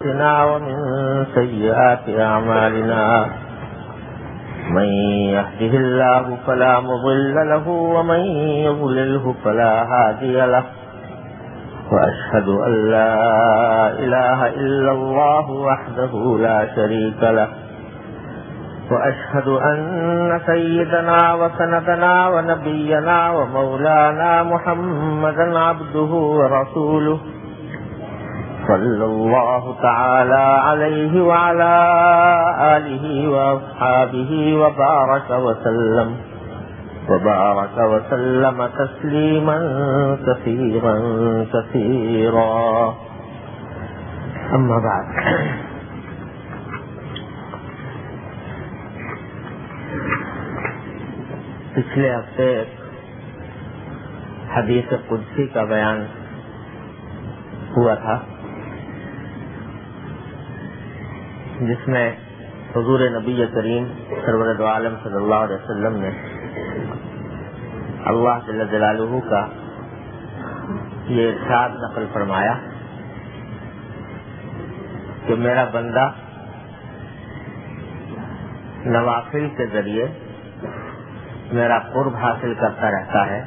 ومن سيئات أعمالنا من يهده الله فلا مضل له ومن يضلله فلا هادي له وأشهد أن لا إله إلا الله وحده لا شريك له وأشهد أن سيدنا وسندنا ونبينا ومولانا محمدا عبده ورسوله صلى الله تعالى عليه وعلى آله وأصحابه وبارك وسلم تسليما كثيرا كثيرا. أما بعد، پچھلے ہفتے حدیث قدسی کا بیان ہوا تھا، جس میں حضور نبی کریم سرور دو عالم صلی اللہ علیہ وسلم نے اللہ جل جلالہ کا یہ ارشاد نقل فرمایا کہ میرا بندہ نوافل کے ذریعے میرا قرب حاصل کرتا رہتا ہے،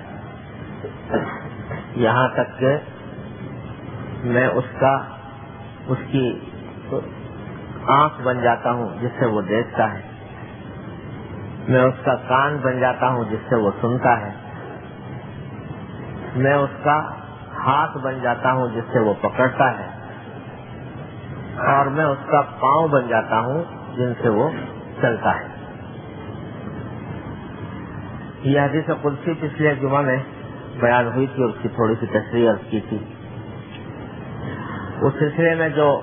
یہاں تک کہ میں اس کی آنکھ بن جاتا ہوں جس سے وہ دیکھتا ہے، میں اس کا کان بن جاتا ہوں جس سے وہ سنتا ہے، میں اس کا ہاتھ بن جاتا ہوں جس سے وہ پکڑتا ہے، اور میں اس کا پاؤں بن جاتا ہوں جن سے وہ چلتا ہے. یہ حدیث قدسی پچھلے جمعہ میں بیان ہوئی تھی اور اس کی تھوڑی سی تشریح عرض کی تھی. اس سلسلے میں جو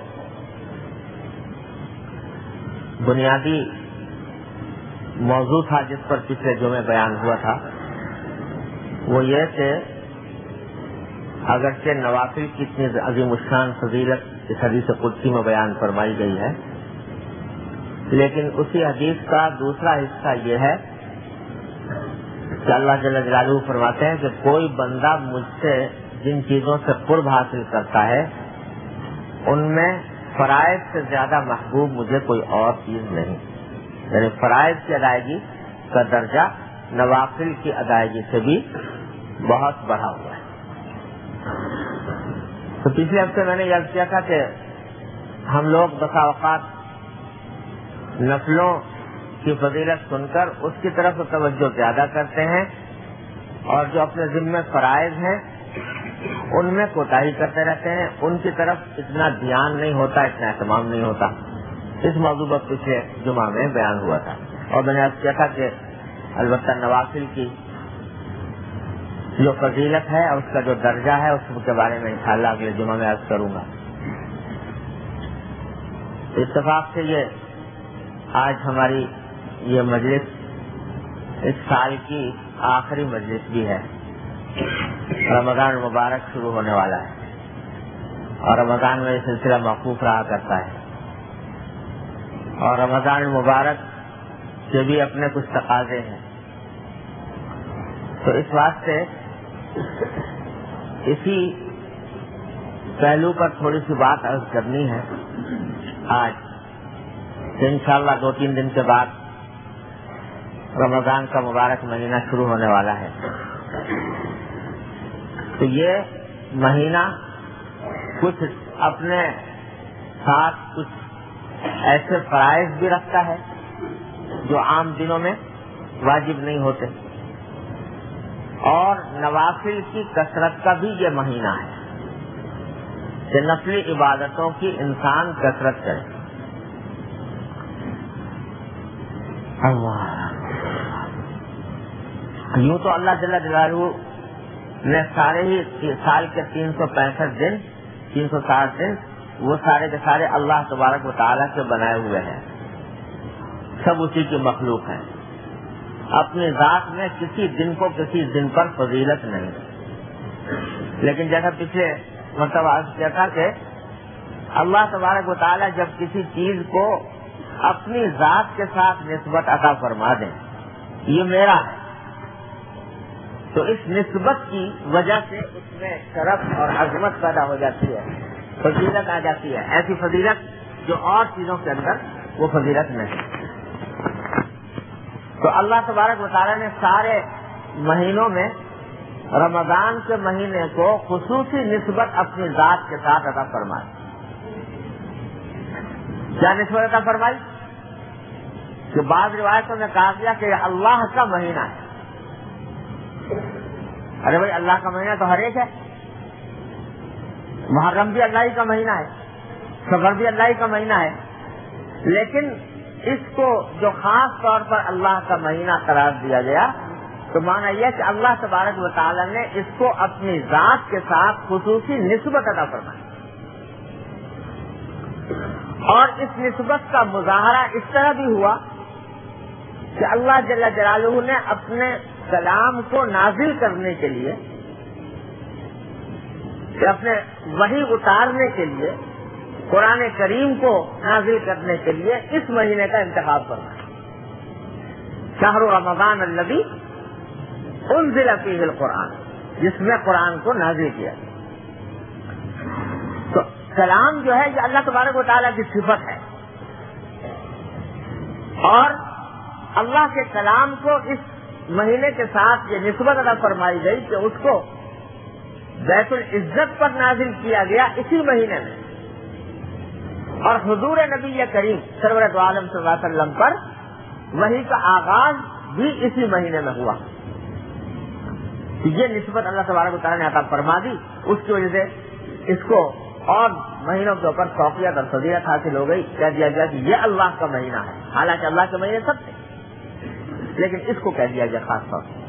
بنیادی موضوع تھا جس پر پچھلے جمعے بیان ہوا تھا وہ یہ کہ اگرچہ نوافل کی اتنی عظیم الشان فضیلت اس حدیث قدسی میں بیان فرمائی گئی ہے، لیکن اسی حدیث کا دوسرا حصہ یہ ہے کہ اللہ جل جلالہ فرماتے ہیں کہ کوئی بندہ مجھ سے جن چیزوں سے قرب حاصل کرتا ہے ان میں فرائض سے زیادہ محبوب مجھے کوئی اور چیز نہیں. یعنی فرائض کی ادائیگی کا درجہ نوافل کی ادائیگی سے بھی بہت بڑھا ہوا ہے. تو پچھلے ہفتے میں نے یہ کیا تھا کہ ہم لوگ بسا اوقات نفلوں کی فضیلت سن کر اس کی طرف توجہ زیادہ کرتے ہیں اور جو اپنے ذمہ فرائض ہیں ان میں کوتاہی کرتے رہتے ہیں، ان کی طرف اتنا دھیان نہیں ہوتا، اتنا اہتمام نہیں ہوتا. اس موضوع پر پچھلے جمعہ میں بیان ہوا تھا اور میں نے عرض کیا تھا کہ البتہ نوافل کی جو فضیلت ہے اور اس کا جو درجہ ہے اس کے بارے میں انشاءاللہ اگلے جمعہ میں عرض کروں گا. اتفاق سے یہ آج ہماری یہ مجلس اس سال کی آخری مجلس بھی ہے. رمضان مبارک شروع ہونے والا ہے اور رمضان میں یہ سلسلہ موقوف رہا کرتا ہے، اور رمضان مبارک کے بھی اپنے کچھ تقاضے ہیں. تو اس واسطے اسی پہلو پر تھوڑی سی بات عرض کرنی ہے آج کہ انشاءاللہ 2-3 دن کے بعد رمضان کا مبارک مہینہ شروع ہونے والا ہے. تو یہ مہینہ کچھ اپنے ساتھ کچھ ایسے فرائض بھی رکھتا ہے جو عام دنوں میں واجب نہیں ہوتے، اور نوافل کی کثرت کا بھی یہ مہینہ ہے کہ نفلی عبادتوں کی انسان کثرت کرے. یوں تو اللہ جل جلالہ نے سارے ہی سال کے 365 دن 360 دن وہ سارے کے سارے اللہ تبارک و تعالیٰ کے بنائے ہوئے ہیں، سب اسی کی مخلوق ہیں. اپنی ذات میں کسی دن کو کسی دن پر فضیلت نہیں. لیکن جیسا پچھلے مرتبہ عرض کیا تھا کہ اللہ تبارک و تعالیٰ جب کسی چیز کو اپنی ذات کے ساتھ نسبت عطا فرما دیں، یہ میرا ہے، تو اس نسبت کی وجہ سے اس میں شرف اور عظمت پیدا ہو جاتی ہے فضیلت آ جاتی ہے، ایسی فضیلت جو اور چیزوں کے اندر وہ فضیلت نہیں۔ تو اللہ تبارک و تعالیٰ نے سارے مہینوں میں رمضان کے مہینے کو خصوصی نسبت اپنی ذات کے ساتھ عطا فرمائی۔ کیا نسبت عطا فرمائی؟ کہ بعض روایتوں میں کہا گیا کہ یہ اللہ کا مہینہ ہے۔ ارے بھائی اللہ کا مہینہ تو ہر ایک ہے، محرم بھی اللہ ہی کا مہینہ ہے، صفر بھی اللہ ہی کا مہینہ ہے، لیکن اس کو جو خاص طور پر اللہ کا مہینہ قرار دیا گیا تو معنی یہ کہ اللہ تبارک و تعالی نے اس کو اپنی ذات کے ساتھ خصوصی نسبت عطا فرمائی، اور اس نسبت کا مظاہرہ اس طرح بھی ہوا کہ اللہ جل جلالہ نے اپنے کلام کو نازل کرنے کے لیے، اپنے وحی اتارنے کے لیے، قرآن کریم کو نازل کرنے کے لیے اس مہینے کا انتخاب فرمایا۔ شہر رمضان الذی انزل فیہ القرآن، جس میں قرآن کو نازل کیا۔ تو کلام جو ہے یہ اللہ تبارک و تعالیٰ کی صفت ہے، اور اللہ کے کلام کو اس مہینے کے ساتھ یہ نسبت عطا فرمائی گئی کہ اس کو بیت العزت پر نازل کیا گیا اسی مہینے میں، اور حضور نبی کریم سرورت عالم صلی اللہ علیہ وسلم پر وحی کا آغاز بھی اسی مہینے میں ہوا۔ یہ نسبت اللہ تبارک و تعالیٰ نے عطا فرما دی، اس کی وجہ سے اس کو اور مہینوں کے اوپر فوقیت اور فضیلت حاصل ہو گئی۔ کہہ دیا گیا کہ یہ اللہ کا مہینہ ہے، حالانکہ اللہ کے مہینے سب تھے، لیکن اس کو کہہ دیا گیا خاص طور پر۔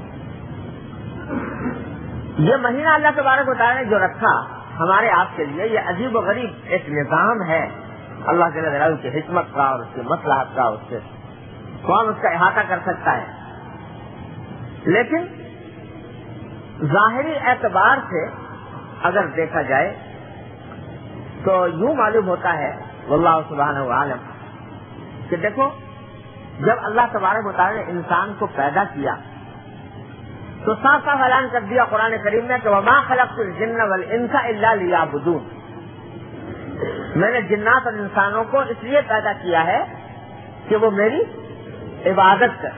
یہ مہینہ اللہ تبارک و تعالیٰ نے جو رکھا ہمارے آپ کے لیے، یہ عجیب و غریب ایک نظام ہے اللہ جل جلالہ کی حکمت کا اور اس کی مصلحت کا، اس سے کون اس کا احاطہ کر سکتا ہے۔ لیکن ظاہری اعتبار سے اگر دیکھا جائے تو یوں معلوم ہوتا ہے واللہ سبحانہ وعالم کہ دیکھو، جب اللہ تبارک و تعالیٰ نے انسان کو پیدا کیا تو صاف صاف اعلان کر دیا قرآن کریم میں کہ وما خلقت الجن والانس الا لیعبدون، میں نے جنات اور انسانوں کو اس لیے پیدا کیا ہے کہ وہ میری عبادت کریں۔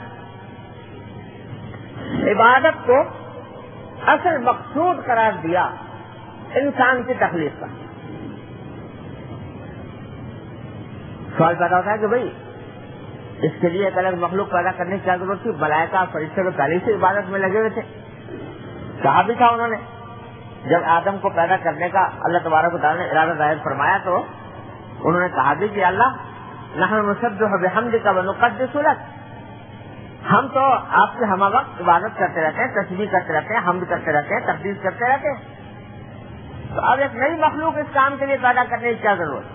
عبادت کو اصل مقصود قرار دیا انسان کی تخلیق کا۔ سوال پیدا ہوتا ہے کہ بھئی اس کے لیے ایک الگ مخلوق پیدا کرنے کی کیا ضرورت تھی؟ ملائکہ فرشتے تو پہلے سے عبادت میں لگے ہوئے تھے، کہا بھی تھا انہوں نے جب آدم کو پیدا کرنے کا اللہ تبارک و تعالیٰ نے ارادہ ظاہر فرمایا تو انہوں نے کہا بھی کہ اللہ نحن نسبح بحمدک ونقدس لک، ہم تو آپ کے ہم وقت عبادت کرتے رہتے ہیں، تسبیح کرتے رہتے ہیں، حمد کرتے رہتے ہیں، تقدیس کرتے رہتے ہیں، تو اب ایک نئی مخلوق اس کام کے لیے پیدا کرنے کی کیا ضرورت؟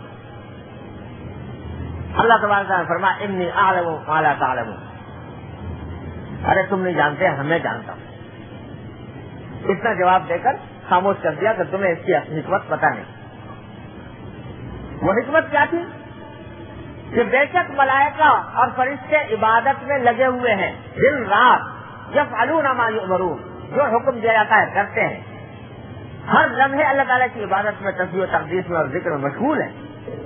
اللہ تبارک تعالیٰ نے فرمایا انی اعلم ما لا تعلمون، ارے تم نہیں جانتے، ہمیں جانتا ہوں۔ اتنا جواب دے کر خاموش کر دیا کہ تمہیں اس کی حکمت پتہ نہیں۔ وہ حکمت کیا تھی کہ بے شک ملائکہ اور فرشتے عبادت میں لگے ہوئے ہیں دن رات، یفعلون ما یؤمرون، جو حکم دیا جاتا ہے کرتے ہیں، ہر لمحے اللہ تعالیٰ کی عبادت میں تسبیح و تقدیس میں اور ذکر میں مشغول ہے،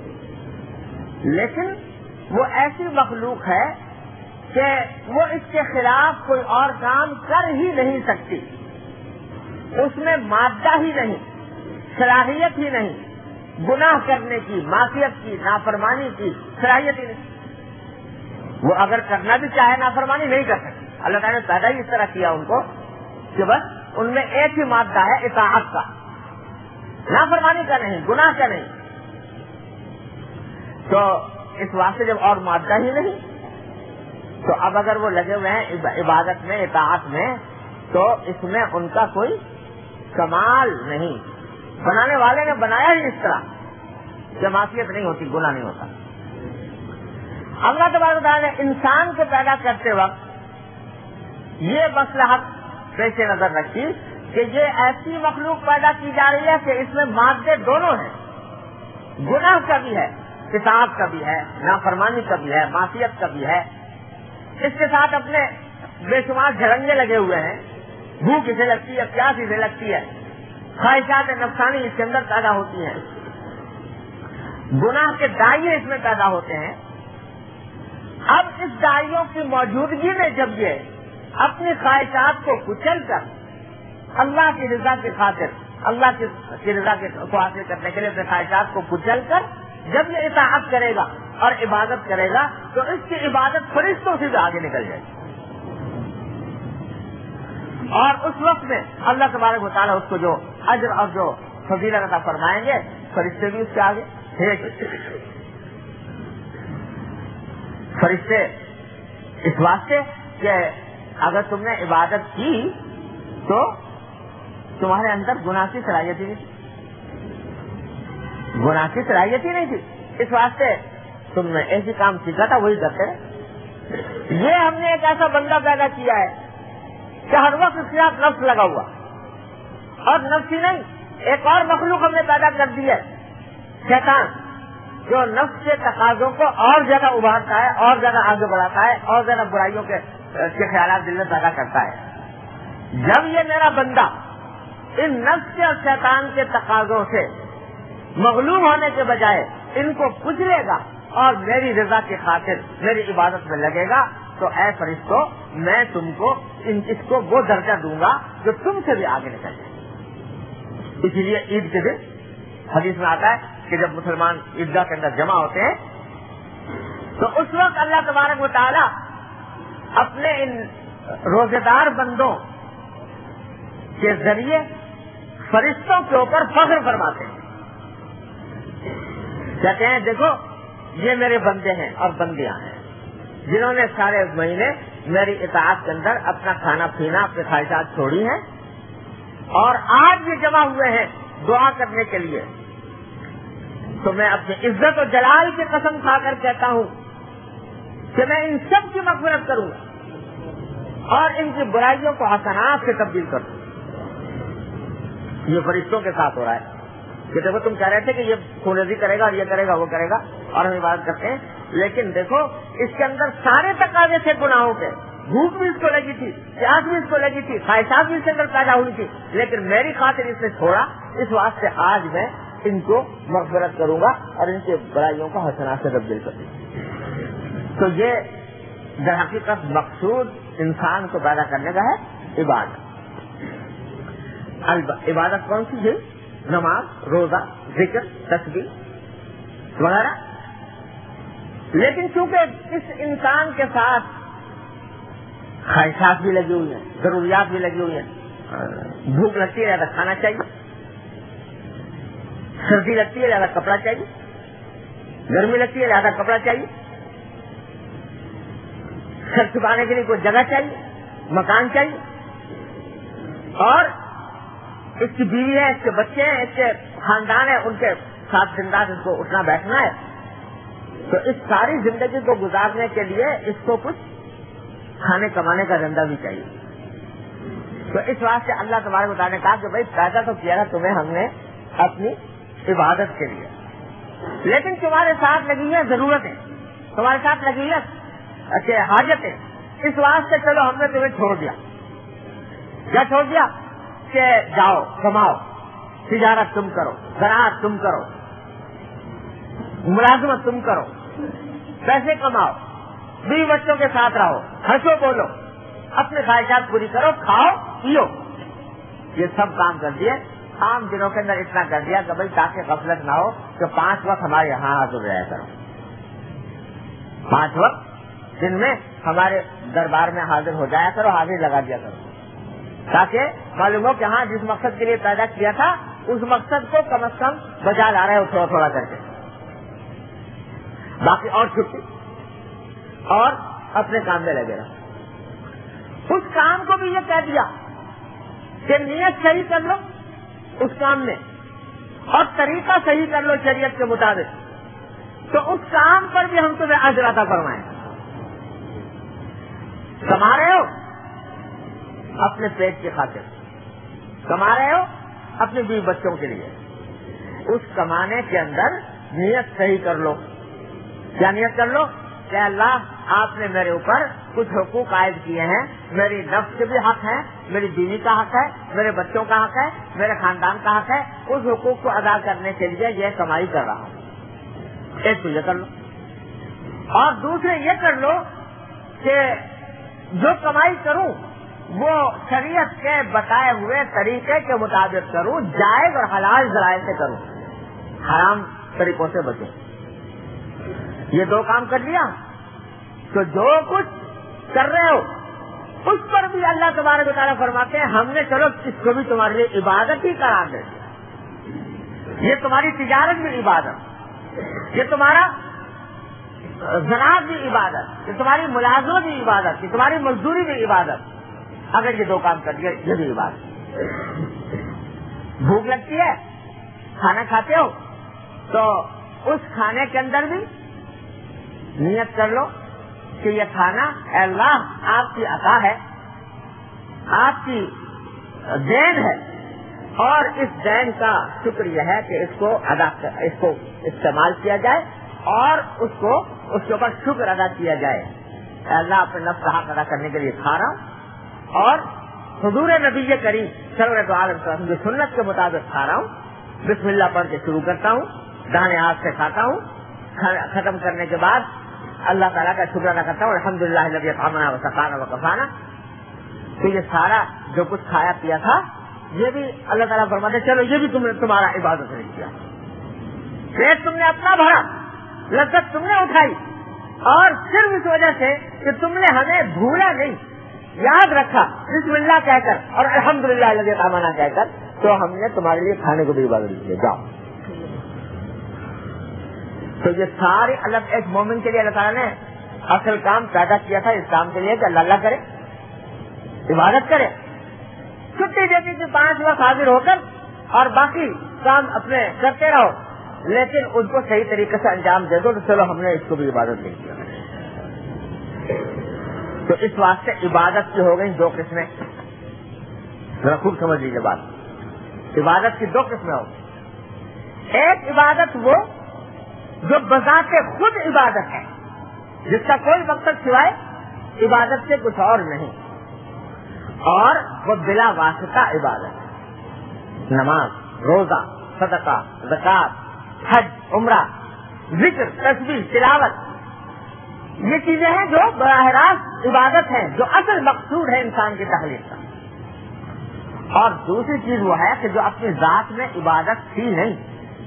لیکن وہ ایسی مخلوق ہے کہ وہ اس کے خلاف کوئی اور کام کر ہی نہیں سکتی، اس میں مادہ ہی نہیں، صلاحیت ہی نہیں، گناہ کرنے کی، معصیت کی، نافرمانی کی صلاحیت ہی نہیں۔ وہ اگر کرنا بھی چاہے نافرمانی نہیں کر سکتی، اللہ تعالیٰ نے پیدا ہی اس طرح کیا ان کو کہ بس ان میں ایک ہی مادہ ہے اطاعت کا، نافرمانی کا نہیں، گناہ کا نہیں۔ تو اس واسطے جب اور مادہ ہی نہیں تو اب اگر وہ لگے ہوئے ہیں عبادت میں، اطاعت میں، تو اس میں ان کا کوئی کمال نہیں۔ بنانے والے نے بنایا ہی اس طرح کہ معصیت نہیں ہوتی، گناہ نہیں ہوتا۔ اللہ تبارک و تعالیٰ نے انسان کو پیدا کرتے وقت یہ مصلحت پیش نظر رکھی کہ یہ ایسی مخلوق پیدا کی جا رہی ہے کہ اس میں مادے دونوں ہیں، گناہ کا بھی ہے، اطاعت کا بھی ہے، نافرمانی کا بھی ہے، معصیت کا بھی ہے، اس کے ساتھ اپنے بے شمار جھرنگے لگے ہوئے ہیں، بھوک اسے لگتی ہے، پیاس اسے لگتی ہے، خواہشات نفسانی اس کے اندر پیدا ہوتی ہیں، گناہ کے دائیں اس میں پیدا ہوتے ہیں. اب اس دائیوں کی موجودگی میں جب یہ اپنی خواہشات کو کچل کر اللہ کی رضا کی خاطر اللہ کی رضا کو حاصل کرنے کے لیے اپنے خواہشات کو کچل کر جب یہ اطاعت کرے گا اور عبادت کرے گا تو اس کی عبادت فرشتوں سے بھی آگے نکل جائے گی. اور اس وقت میں اللہ تبارک و تعالیٰ اس کو جو اجر اور جو فضیلت عطا فرمائیں گے فرشتے بھی اس کے آگے. فرشتے اس واسطے کہ اگر تم نے عبادت کی تو تمہارے اندر گناہ کی صلاحیت ہی نہیں تھی, گناہ کی صلاحیت ہی نہیں تھی, اس واسطے تم نے ایسی کام سیکھا تھا وہی کرتے رہے. یہ ہم نے ایک ایسا بندہ پیدا کیا ہے کہ ہر وقت اس کے ساتھ نفس لگا ہوا, اور نفس ہی نہیں ایک اور مخلوق ہم نے پیدا کر دی ہے شیطان, جو نفس کے تقاضوں کو اور زیادہ ابھارتا ہے, اور زیادہ آگے بڑھاتا ہے, اور زیادہ برائیوں کے خیالات دل میں پیدا کرتا ہے. جب یہ میرا بندہ ان نفس کے اور شیطان کے تقاضوں سے مغلوب ہونے کے بجائے ان کو کچلے گا اور میری رضا کی خاطر میری عبادت میں لگے گا تو اے فرشتوں میں تم کو اس کو وہ درجہ دوں گا جو تم سے بھی آگے نکل جائے. اسی لیے عید کے دن حدیث میں آتا ہے کہ جب مسلمان عیدگاہ کے اندر جمع ہوتے ہیں تو اس وقت اللہ تبارک و تعالی اپنے ان روزے دار بندوں کے ذریعے فرشتوں کے اوپر فخر فرماتے ہیں. کہتے ہیں دیکھو یہ میرے بندے ہیں اور بندیاں ہیں جنہوں نے سارے مہینے میری اطاعت کے اندر اپنا کھانا پینا اپنی خواہشات چھوڑی ہیں اور آج بھی جمع ہوئے ہیں دعا کرنے کے لیے. تو میں اپنی عزت و جلال کی قسم کھا کر کہتا ہوں کہ میں ان سب کی مغفرت کروں گا اور ان کی برائیوں کو حسنات سے تبدیل کروں. یہ فرشتوں کے ساتھ ہو رہا ہے کہ دیکھو تم کہہ رہے تھے کہ یہ خونریزی کرے گا اور یہ کرے گا وہ کرے گا اور ہم عبادت کرتے ہیں, لیکن دیکھو اس کے اندر سارے تقاضے تھے گناہوں کے, بھوک بھی اس کو لگی تھی, پیاس بھی اس کو لگی تھی, خواہشات بھی اس کے اندر پیدا ہوئی تھی, لیکن میری خاطر اس نے چھوڑا. اس واسطے آج میں ان کو مغفرت کروں گا اور ان کی برائیوں کو حسنات سے تبدیل کروں گا. تو یہ در حقیقت مقصود انسان کو پیدا کرنے کا ہے عبادت. عبادت کون سی ہے؟ نماز, روزہ, ذکر, تسبیح وغیرہ. لیکن چونکہ اس انسان کے ساتھ خواہشات بھی لگی ہوئی ہیں, ضروریات بھی لگی ہوئی ہیں, بھوک لگتی ہے زیادہ کھانا چاہیے, سردی لگتی ہے زیادہ کپڑا چاہیے, گرمی لگتی ہے زیادہ کپڑا چاہیے, سر چھپانے کے لیے کوئی جگہ چاہیے, مکان چاہیے, اور اس کی بیوی ہے, اس کے بچے ہیں, اس کے خاندان ہے, ان کے ساتھ دن رات اس کو اٹھنا بیٹھنا ہے. تو اس ساری زندگی کو گزارنے کے لیے اس کو کچھ کھانے کمانے کا دھندا بھی چاہیے. تو اس واسطے اللہ تبارک و تعالیٰ نے کہا کہ بھائی پیدا تو کیا تھا تمہیں ہم نے اپنی عبادت کے لیے, لیکن تمہارے ساتھ لگی ہیں ضرورتیں, تمہارے ساتھ لگی ہے حاجتیں, اس واسطے چلو ہم نے تمہیں چھوڑ دیا. کیا چھوڑ دیا؟ کہ جاؤ کماؤ, تجارت تم کرو, زراعت تم کرو, ملازمت تم کرو, پیسے کماؤ, بیوی بچوں کے ساتھ رہو, ہنسو بولو, اپنی خواہشات پوری کرو, کھاؤ پیو. یہ سب کام کر دیے. عام دنوں کے اندر اتنا کر دیا کہ بھائی تاکہ غفلت نہ ہو کہ 5 وقت ہمارے یہاں حاضر رہا کرو, 5 وقت دن میں ہمارے دربار میں حاضر ہو جایا کرو, حاضر لگا دیا کرو, تاکہ معلوم ہو کہ ہاں جس مقصد کے لیے پیدا کیا تھا اس مقصد کو کم از کم بجا لا رہے ہو تھوڑا تھوڑا کر کے. باقی اور چھٹی اور اپنے کام میں لگے رہا. اس کام کو بھی یہ کہہ دیا کہ نیت صحیح کر لو اس کام میں اور طریقہ صحیح کر لو شریعت کے مطابق, تو اس کام پر بھی ہم تمہیں اجر عطا فرمائیں. کما رہے ہو اپنے پیٹ کی خاطر, کما رہے ہو اپنے بیوی بچوں کے لیے, اس کمانے کے اندر نیت صحیح کر لو. کیا نیت کر لو کہ اللہ آپ نے میرے اوپر کچھ حقوق عائد کیے ہیں, میری نفس کے بھی حق ہے, میری بیوی کا حق ہے, میرے بچوں کا حق ہے, میرے خاندان کا حق ہے, اس حقوق کو ادا کرنے کے لیے یہ کمائی کر رہا ہوں. ایک تو یہ کر لو، اور دوسرے یہ کر لو کہ جو کمائی کروں وہ شریعت کے بتائے ہوئے طریقے کے مطابق کروں، جائز اور حلال ذرائع سے کروں، حرام طریقوں سے بچوں۔ یہ دو کام کر لیا تو جو کچھ کر رہے ہو اس پر بھی اللہ تبارک و تعالیٰ فرماتے ہیں ہم نے چلو اس کو بھی تمہارے لیے عبادت ہی قرار دے دیا۔ یہ تمہاری تجارت بھی عبادت، یہ تمہارا زراعت بھی عبادت، یہ تمہاری ملازمت بھی عبادت، یہ تمہاری مزدوری بھی عبادت۔ اگر یہ دو کام کر دیا یہ بھی عبادت۔ بھوک لگتی ہے، کھانا کھاتے ہو تو اس کھانے کے اندر بھی نیت کر لو کہ یہ کھانا اے اللہ آپ کی عطا ہے، آپ کی دین ہے، اور اس دین کا شکر یہ ہے کہ اس کو استعمال کیا جائے اور اس کے اوپر شکر ادا کیا جائے۔ اے اللہ اپنے نفس کا حق ادا کرنے کے لیے کھا رہا ہوں اور حضور نبی کریم صلی اللہ علیہ وسلم کی سنت کے مطابق کھا رہا ہوں، بسم اللہ پڑھ کے شروع کرتا ہوں، دانے ہاتھ سے کھاتا ہوں، ختم کرنے کے بعد اللہ تعالیٰ کا شکر ادا کرتا ہوں الحمدللہ الذی اطعمنا وسقانا وکفانا۔ تو یہ سارا جو کچھ کھایا پیا تھا یہ بھی اللہ تعالیٰ فرماتے چلو یہ بھی تم نے تمہارا عبادت نہیں کیا، پیٹ تم نے اپنا بھرا، لذت تم نے اٹھائی، اور صرف اس وجہ سے کہ تم نے ہمیں بھولا نہیں، یاد رکھا بسم اللہ کہہ کر اور الحمدللہ الذی اطعمنا کہہ کر، تو ہم نے تمہارے لیے کھانے کو بھی عبادت کی۔ جاؤ۔ تو یہ سارے اللہ ایک مومن کے لیے اللہ تعالیٰ نے اصل کام پیدا کیا تھا اس کام کے لیے کہ اللہ کرے، عبادت کرے، چھٹی دیتی تھی 5 وقت حاضر ہو کر اور باقی کام اپنے کرتے رہو، لیکن ان کو صحیح طریقے سے انجام دے دو تو چلو ہم نے اس کو بھی عبادت نہیں کیا۔ تو اس واسطے عبادت کی ہو گئی 2 قسمیں، ذرا خوب سمجھ لیجیے بات۔ عبادت کی 2 قسمیں ہو گئی، ایک عبادت وہ جو بذات خود عبادت ہے، جس کا کوئی مقصد سوائے عبادت سے کچھ اور نہیں، اور وہ بلا واسطہ عبادت ہے، نماز، روزہ، صدقہ، زکات، حج، عمرہ، ذکر، تسبیح، تلاوت، یہ چیزیں ہیں جو براہ راست عبادت ہیں، جو اصل مقصود ہے انسان کی تخلیق کا۔ اور دوسری چیز وہ ہے کہ جو اپنی ذات میں عبادت تھی نہیں،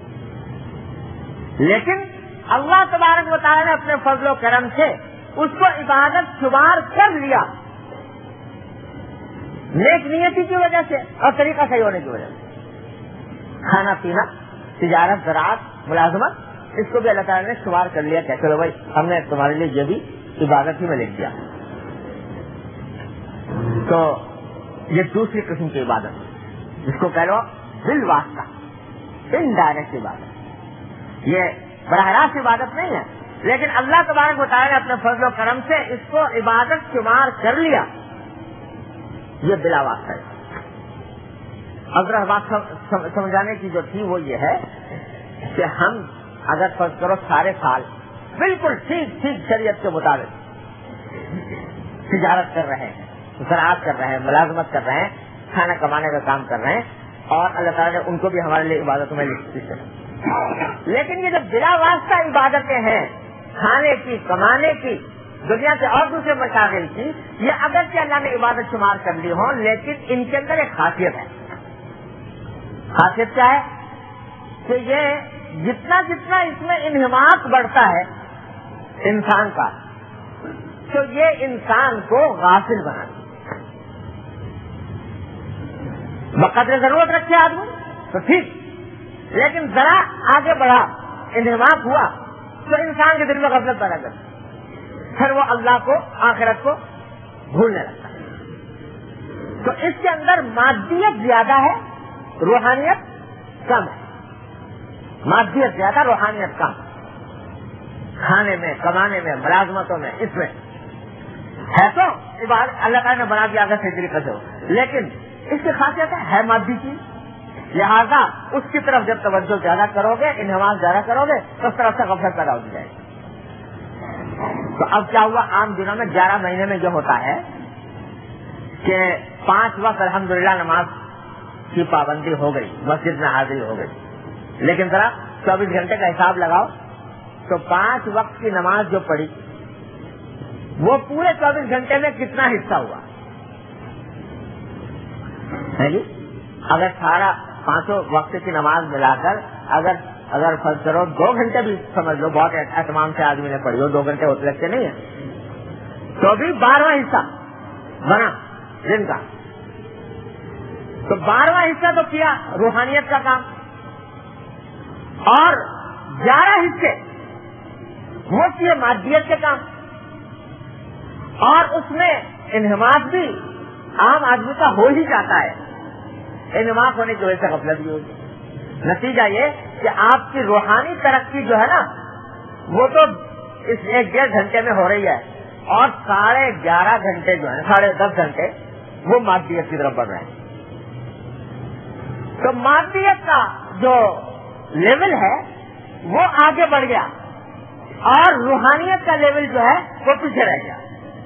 لیکن اللہ تبارک و تعالیٰ نے اپنے فضل و کرم سے اس کو عبادت شمار کر لیا، نیک نیتی کی وجہ سے اور طریقہ صحیح ہونے کی وجہ سے۔ کھانا پینا، تجارت، زراعت، ملازمت، اس کو بھی اللہ تعالیٰ نے شمار کر لیا کہ چلو بھائی ہم نے تمہارے لیے یہ بھی عبادت ہی میں لکھ دیا۔ تو یہ دوسری قسم کی عبادت جس کو کہہ لو دل واسطہ، انڈائریکٹ عبادت، یہ براہ راست عبادت نہیں ہے، لیکن اللہ تبارک و تعالیٰ نے اپنے فضل و کرم سے اس کو عبادت شمار کر لیا، یہ بلا واسطہ ہے۔ اگر بات سمجھانے کی جو تھی وہ یہ ہے کہ ہم اگر فرض کرو سارے سال بالکل ٹھیک شریعت کے مطابق تجارت کر رہے ہیں، زراعت کر رہے ہیں، ملازمت کر رہے ہیں، کھانا کمانے کا کام کر رہے ہیں، اور اللہ تعالیٰ نے ان کو بھی ہمارے لیے عبادتوں میں لکھی ہے، لیکن یہ جو بلا واسطہ عبادتیں ہیں، کھانے کی، کمانے کی، دنیا کے اور دوسرے مشاغل کی، یہ اگرچہ اللہ نے عبادت شمار کر لی ہوں، لیکن ان کے اندر ایک خاصیت ہے۔ خاصیت کیا ہے کہ یہ جتنا اس میں انہماک بڑھتا ہے انسان کا، تو یہ انسان کو غافل بناتی ہے۔ بقدر ضرورت رکھے آدمی تو ٹھیک، لیکن ذرا آگے بڑھا، انہماک ہوا تو انسان کے دل میں غفلت پیدا کرتا ہے، پھر وہ اللہ کو، آخرت کو بھولنے لگتا ہے۔ تو اس کے اندر مادیت زیادہ ہے، روحانیت کم ہے۔ مادیت زیادہ، روحانیت کم، کھانے میں، کمانے میں، ملازمتوں میں، اس میں ہے تو عبادت اللہ تعالیٰ نے بنا دیا اگر صحیح طریقے سے ہو، لیکن اس کی خاصیت ہے مادی چیز، لہذا اس کی طرف جب توجہ زیادہ کرو گے، انہماک زیادہ کرو گے تو اس طرف سے غفلت پیدا ہو جائے گی۔ تو اب کیا ہوا، عام دنوں میں 11 مہینے میں یہ ہوتا ہے کہ 5 وقت الحمدللہ نماز کی پابندی ہو گئی، مسجد میں حاضری ہو گئی، لیکن ذرا 24 گھنٹے کا حساب لگاؤ تو 5 وقت کی نماز جو پڑھی وہ پورے 24 گھنٹے میں کتنا حصہ ہوا ہے جی؟ اگر سارا 5 وقت کی نماز ملا کر اگر فرض کرو 2 گھنٹے بھی سمجھ لو، بہت اہتمام سے آدمی نے پڑھی ہو، 2 گھنٹے ہوتے لگتے نہیں ہیں، تو بھی 12واں حصہ بنا دن کا. تو 12واں حصہ تو کیا روحانیت کا کام، اور 11 حصے وہ کیے مادیت کے کام. اور اس میں انہماک بھی عام آدمی کا ہو ہی جاتا ہے، انہماک ہونے کی وجہ سے غفلت بھی ہوگی. نتیجہ یہ کہ آپ کی روحانی ترقی جو ہے نا وہ تو اس 1-1.5 گھنٹے میں ہو رہی ہے، اور 11.5 گھنٹے جو ہیں 10.5 گھنٹے وہ مادیت کی طرف بڑھ رہے ہیں. تو مادیت کا جو لیول ہے وہ آگے بڑھ گیا، اور روحانیت کا لیول جو ہے وہ پیچھے رہ گیا.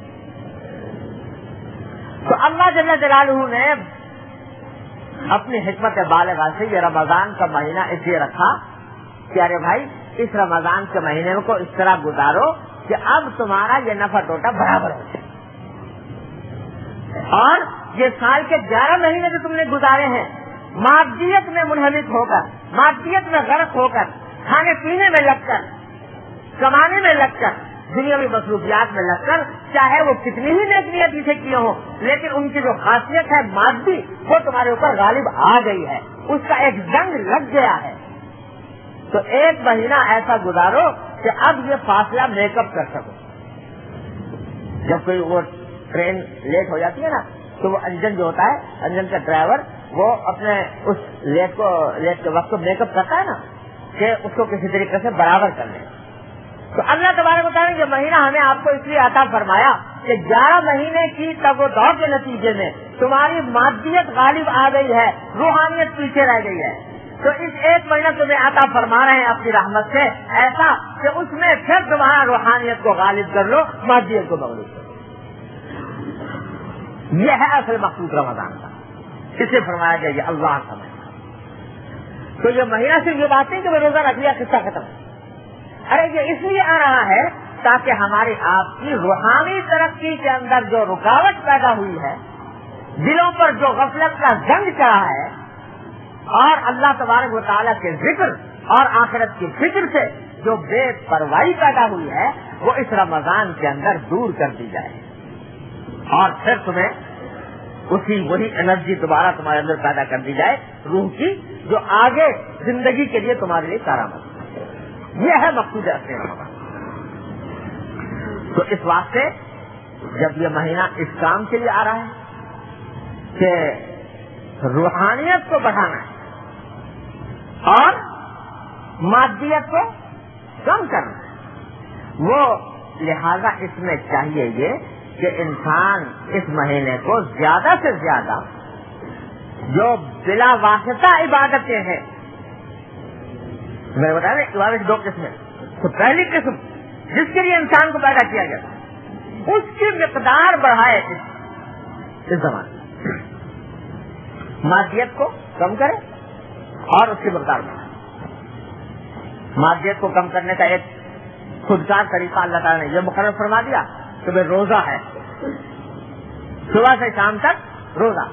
تو اللہ جل جلالہ نے اپنی حکمت بالغہ سے یہ رمضان کا مہینہ اس لیے رکھا کہ ارے بھائی اس رمضان کے مہینے کو اس طرح گزارو کہ اب تمہارا یہ نفع ٹوٹا برابر ہو جائے. اور یہ سال کے 11 مہینے جو تم نے گزارے ہیں مادیت میں منہمک ہو کر، مادیت میں غرق ہو کر، کھانے پینے میں لگ کر، کمانے میں لگ کر، دنیاوی مصروفیات میں لگ کر، چاہے وہ کتنی ہی نیک نیتی سے کیے ہوں، لیکن ان کی جو خاصیت ہے مادی وہ تمہارے اوپر غالب آ گئی ہے، اس کا ایک زنگ لگ گیا ہے. تو 1 مہینہ ایسا گزارو کہ اب یہ فاصلہ میک اپ کر سکو. جب کوئی وہ ٹرین لیٹ ہو جاتی ہے نا تو وہ انجن جو ہوتا ہے، انجن کا ڈرائیور وہ اپنے اس لیٹ کے وقت کو میک اپ کرتا ہے نا کہ اس کو کسی طریقے سے برابر کر لے. تو اللہ تبارک و تعالیٰ نے یہ مہینہ ہمیں آپ کو اس لیے عطا فرمایا کہ 11 مہینے کی تگ و دو کے نتیجے میں تمہاری مادیت غالب آ گئی ہے، روحانیت پیچھے رہ گئی ہے. تو اس 1 مہینہ تمہیں عطا فرما رہے ہیں اپنی رحمت سے، ایسا کہ اس میں پھر تمہارا روحانیت کو غالب کر لو، مادیت کو مغلوب کرو. یہ ہے اصل مقصود رمضان کا، اسے فرمایا گیا یہ اللہ کا مہینہ. تو یہ مہینہ صرف یہ بات نہیں کہ میں روزہ رکھ لیا قصہ ختم. ارے یہ اس لیے آ رہا ہے تاکہ ہماری آپ کی روحانی ترقی کے اندر جو رکاوٹ پیدا ہوئی ہے، دلوں پر جو غفلت کا زنگ چڑھا ہے، اور اللہ تبارک و تعالیٰ کے ذکر اور آخرت کی فکر سے جو بے پرواہی پیدا ہوئی ہے وہ اس رمضان کے اندر دور کر دی جائے، اور پھر تمہیں وہی انرجی دوبارہ تمہارے اندر پیدا کر دی جائے، روح کی، جو آگے زندگی کے لیے تمہارے لیے کارآمد. یہ ہے مقصود اصلی رمضان. تو اس واسطے جب یہ مہینہ اس کام کے لیے آ رہا ہے کہ روحانیت کو بڑھانا ہے اور مادیت کو کم کرنا ہے، وہ لہذا اس میں چاہیے یہ کہ انسان اس مہینے کو زیادہ سے زیادہ جو بلا واسطہ عبادتیں ہیں، میں بتا رہا عبادت کی 2 قسمیں. تو پہلی قسم جس کے لیے انسان کو پیدا کیا گیا اس کی مقدار بڑھائے اس زمانے، مادیت کو کم کرے اور اس کی مقدار بڑھائے. مادیت کو کم کرنے کا ایک خودکار طریقہ اللہ تعالیٰ نے یہ مقرر فرما دیا کہ بھائی روزہ ہے، صبح سے شام تک روزہ،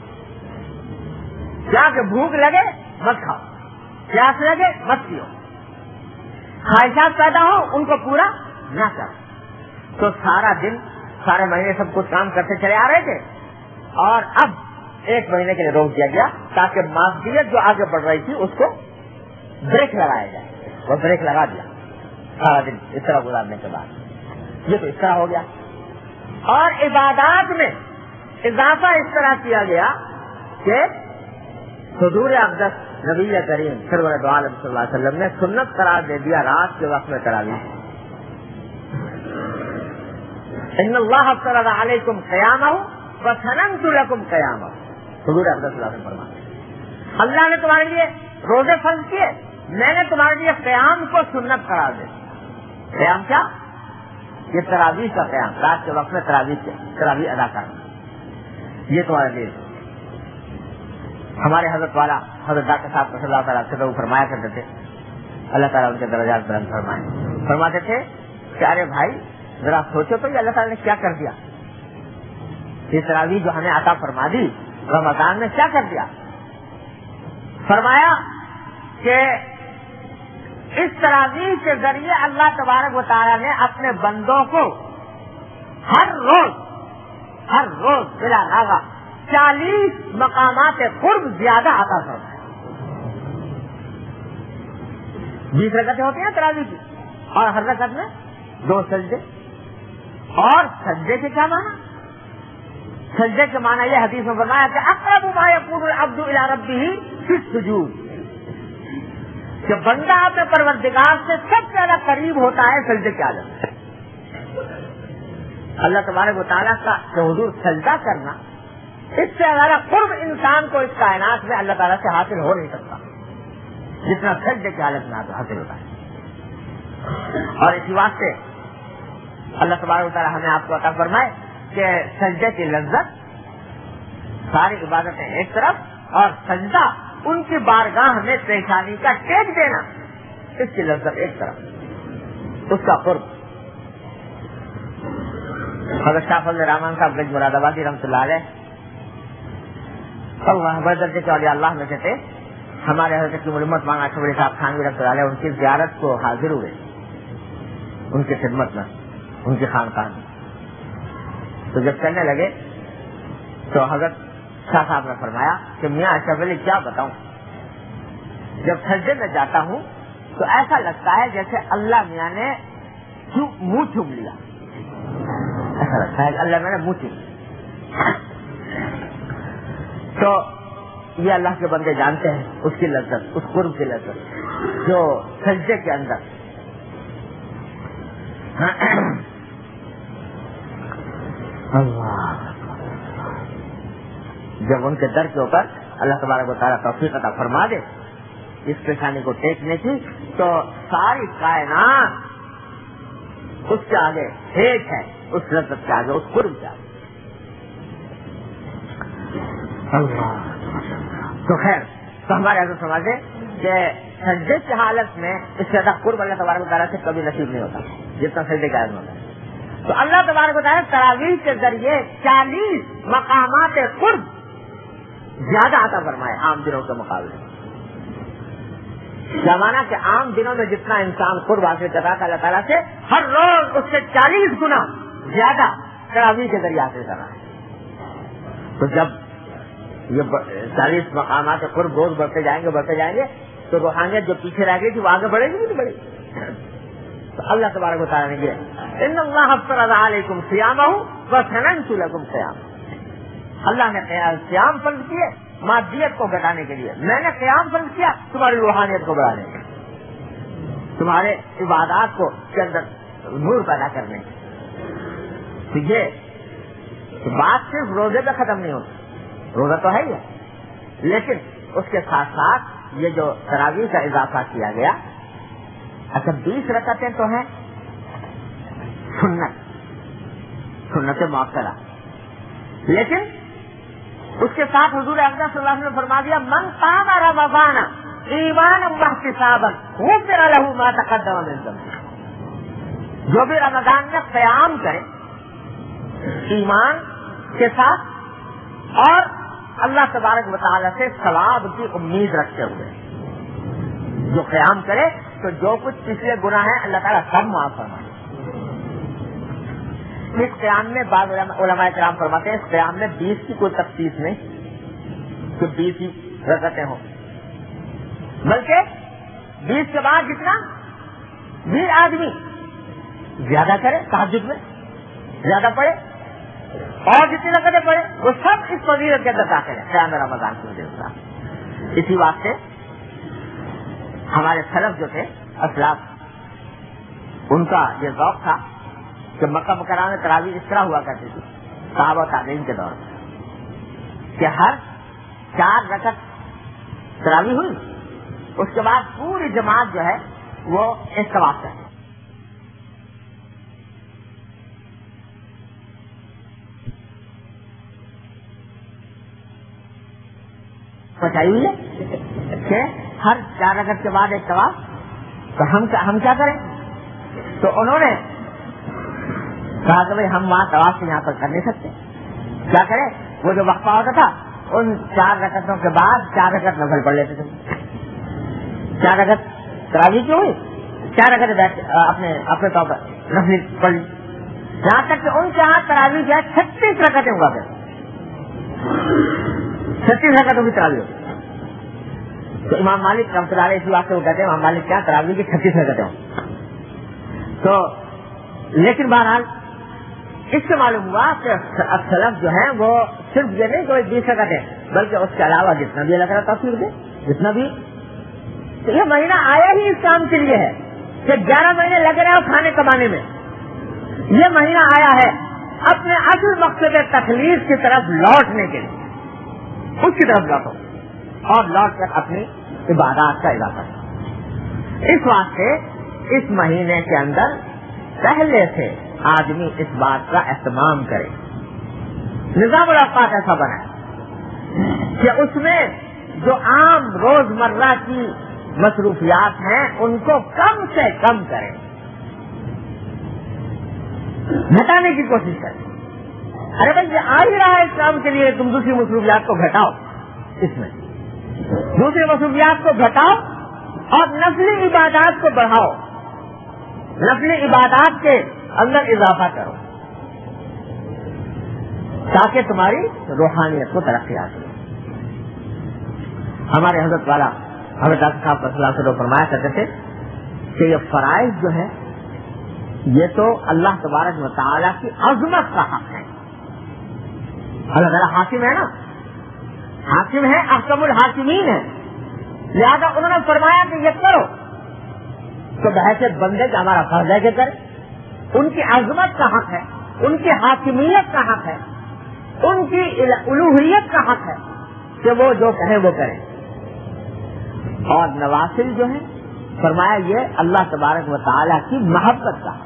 کیا کہ بھوک لگے مت کھاؤ، پیاس لگے مت پیو، خواہشات پیدا ہو ان کو پورا نہ کرو. تو سارا دن سارے مہینے سب کچھ کام کرتے چلے آ رہے تھے، اور اب 1 مہینے کے لیے روک دیا گیا تاکہ مادیت جو آگے بڑھ رہی تھی اس کو بریک لگایا جائے. وہ بریک لگا دیا سارا دن اس طرح گزارنے کے بعد. یہ تو اس طرح ہو گیا. اور عبادات میں اضافہ اس طرح کیا گیا کہ حضور اقدس نبی کریم سرور دو عالم صلی اللہ علیہ وسلم نے سنت قرار دے دیا رات کے وقت میں تراویح. ان اللہ افترض علیکم قیامہ وسننت لکم قیامہ. حضور اقدس صلی اللہ علیہ وسلم فرماتے اللہ نے تمہارے لیے روزے فرض کیے، میں نے تمہارے لیے قیام کو سنت قرار دے. قیام کیا؟ یہ تراویح کا قیام، رات کے وقت میں تراویح ادا کرنا، یہ تمہارے لیے. ہمارے حضرت والا حضرت ڈاکٹر صاحب صلی اللہ تعالیٰ سے فرمایا کرتے تھے، اللہ تعالیٰ ان کے درجات بلند فرمائے، فرماتے تھے کہ ارے بھائی ذرا سوچو تو یہ اللہ تعالیٰ نے کیا کر دیا، یہ تراویح جو ہمیں عطا فرما دی رمضان میں کیا کر دیا. فرمایا کہ اس تراویح کے ذریعے اللہ تبارک و تعالیٰ نے اپنے بندوں کو ہر روز بلا ناغہ 40 مقامات قرب زیادہ عطا فرمایا. 20 رکعتیں ہوتی ہیں تراویح کی، اور ہر رکعت میں 2 سجدے. اور سجدے کے کیا معنی؟ سجدے کے معنی یہ حدیث میں فرمایا کہ اقرب ما یکون العبد الی ربہ فی السجود، کہ بندہ اپنے پروردگار سے سب سے زیادہ قریب ہوتا ہے سجدے کے حالت میں. اللہ تبارک و تعالیٰ کا حضور سجدہ کرنا، اس سے زیادہ قرب انسان کو اس کائنات میں اللہ تعالیٰ سے حاصل ہو نہیں سکتا جتنا سجدے کی حالت میں حاصل ہوتا ہے. اور اسی واسطے اللہ تبارک و تعالیٰ ہمیں آپ کو عطا فرمائے کہ سجدے کی لذت، ساری عبادتیں ایک طرف اور سجدہ ان کی بارگاہ میں پیشانی کا ٹیک دینا، اس کی لذت ایک طرف، اس کا قرب. حضرت شاہ فضل الرحمان صاحب گنج مراد آبادی رحمۃ اللہ علیہ بڑے درجے کے اولیاء اللہ میں سے تھے. ہمارے حضرت کی ملمت مولانا شبری صاحب خانوی رحمۃ اللہ علیہ ان کی زیارت کو حاضر ہوئے، ان کی خدمت میں، ان کی خانقاہ میں. تو جب چلنے لگے تو حضرت شاہ صاحب نے فرمایا کہ میاں اشرف علی کیا بتاؤں، جب سجدے میں جاتا ہوں تو ایسا لگتا ہے جیسے اللہ میاں نے منہ چوم لیا، ایسا لگتا ہے کہ اللہ میں نے منہ چوم لیا. تو یہ اللہ کے بندے جانتے ہیں اس کی لذت، اس قرب کی لذت جو سجدے کے اندر. اللہ جب ان کے در کے اوپر اللہ تبارک و تعالیٰ توفیق عطا فرما دے اس پیشانی کو ٹیکنے کی، تو ساری کائنات اس کے آگے ٹھیک ہے، اس لذت کے آگے، اس قرب کے آگے. اللہ تو خیر، تو ہمارے حضرت سمجھے کہ سجدے کی حالت میں اس سے زیادہ قرب اللہ تبارک و تعالیٰ سے کبھی نصیب نہیں ہوتا جتنا سجدے کا حالت میں ہوتا ہے. تو اللہ تبارک و تعالیٰ تراویح کے ذریعے 40 مقامات قرب زیادہ عطا فرمائے عام دنوں کے مقابلے. کیا مانا کہ عام دنوں میں جتنا انسان قرب حاصل کرتا تھا اللہ تعالیٰ سے، ہر روز اس سے 40 گنا زیادہ تراویح کے ذریعے حاصل کر رہا ہے. تو جب یہ 40 مقامات قرب روز بڑھتے جائیں گے تو روحانیت جو پیچھے رہ گئی تھی وہ آگے بڑھے گی نہیں بڑھے گی. تو اللہ تبارک و تعالیٰ نے یہ ان اللہ فرض علیکم صیامہ وسننت لکم صیام، اللہ نے قیام فرض کیے مادیت کو گھٹانے کے لیے، میں نے قیام فرض کیا تمہاری روحانیت کو بڑھانے کے لیے، تمہارے عبادات کو کے اندر نور پیدا کرنے کے. تو یہ بات صرف روزے پہ ختم نہیں ہوتی، روزہ تو ہے ہی ہے، لیکن اس کے ساتھ ساتھ یہ جو تراویح کا اضافہ کیا گیا. اچھا 20 رکعتیں تو ہیں سنت مؤکدہ، لیکن اس کے ساتھ حضور اقدس صلی اللہ علیہ وسلم نے فرما دیا من قام رمضان ایمانا واحتسابا غفر له ما تقدم من ذنبه. جو بھی رمضان میں قیام کرے ایمان کے ساتھ اور اللہ تبارک و تعالیٰ سے ثواب کی امید رکھتے ہوئے جو قیام کرے تو جو کچھ پچھلے گناہ ہیں اللہ تعالیٰ سب معاف فرمائے. اس قیام میں بعض علماء کرام فرماتے ہیں اس قیام میں 20 کی کوئی تخصیص نہیں کہ 20 ہی رکعتیں ہوں، بلکہ 20 کے بعد جتنا بھی آدمی زیادہ کرے تہجد میں زیادہ پڑھے اور جتنی رکعتیں پڑھے وہ سب اس فضیلت کے اندر داخل ہے قیام رمضان کی وجہ سے. اسی واسطے ہمارے سلف جو تھے اسلاف، ان کا یہ ذوق تھا کہ مکہ مکرمہ میں تراویح اس طرح ہوا کرتی تھی صحابہ و تابعین کے دور میں کہ ہر 4 رکعت تراویح ہوئی اس کے بعد پوری جماعت جو ہے وہ استواف کرتی. پہنچائی ہوئی ہے کہ ہر 4 رکعت کے بعد ایک طواف. تو ہم کیا کریں تو انہوں نے کہا کہ بھائی ہم وہاں طواف یہاں پر کر نہیں سکتے، کیا کریں؟ وہ جو وقفہ ہوتا تھا ان 4 رکعتوں کے بعد 4 رکعت نفل پڑھ لیتے تھے. 4 رکعت تراویح کی ہوئی، 4 رکعت اپنے طور پر نفل پڑھ لی، جہاں تک کہ ان کے ہاتھ تراویح جو ہے 36 رکعتیں ہوا کریں، 36 رکعتوں کی تراویح ہوتی. تو امام مالک رحمۃ اللہ علیہ اسی واسطے وہ کہتے ہیں امام مالک کیا تراویح کی 36 رکعتیں ہوں. تو لیکن بہرحال اس سے معلوم ہوا کہ سلف جو ہیں وہ صرف یہ نہیں کوئی 20 رکعتیں بلکہ اس کے علاوہ جتنا بھی اللہ تعالیٰ توفیق دے جتنا بھی. تو یہ مہینہ آیا ہی اس کام کے لیے ہے کہ 11 مہینے لگ رہے ہیں کھانے کمانے میں. یہ مہینہ آیا ہے اپنے اصل مقصد تخلیص کی طرف لوٹنے کے لیے، اس کی طرف لوٹو اور لوٹ کر اپنی عبادات کا اضافہ کرو. اس واسطے اس مہینے کے اندر پہلے سے آدمی اس بات کا اہتمام کرے. نظام الاوقات ایسا بنا کہ اس میں جو عام روزمرہ کی مصروفیات ہیں ان کو کم سے کم کریں، گھٹانے کی کوشش کریں. ارے بھائی یہ آ ہی رہا ہے اس کام کے لیے، تم دوسری مصروفیات کو گھٹاؤ، اس میں دوسری مصروفیات کو گھٹاؤ اور نفلی عبادات کو بڑھاؤ، نفلی عبادات کے اندر اضافہ کرو تاکہ تمہاری روحانیت کو ترقی حاصل ہو. ہمارے حضرت والا حضرت صاحب صلی اللہ علیہ وسلم فرمایا کرتے تھے کہ یہ فرائض جو ہے یہ تو اللہ تبارک و تعالیٰ کی عظمت کا حق ہے. اللہ تعالیٰ حاکم ہے نا، حاکم ہے، احکم الحاکمین ہے، لہذا انہوں نے فرمایا کہ یہ کرو تو بحیثیت بندے کا ہمارا فرض ہے کہ کرے. ان کی عظمت کا حق ہے، ان کی حاکمیت کا حق ہے، ان کی الوہیت کا حق ہے کہ وہ جو کہیں وہ کریں. اور نوافل جو ہے فرمایا یہ اللہ تبارک و تعالیٰ کی محبت کا حق.